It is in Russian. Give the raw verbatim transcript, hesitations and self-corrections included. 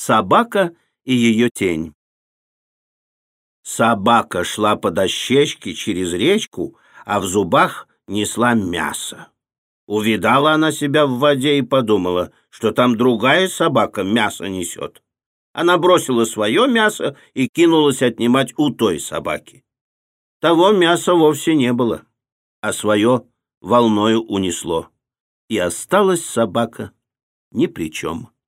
Собака и ее тень. Собака шла по дощечке через речку, а в зубах несла мясо. Увидала она себя в воде и подумала, что там другая собака мясо несет. Она бросила свое мясо и кинулась отнимать у той собаки. Того мяса вовсе не было, а свое волною унесло, и осталась собака ни при чем.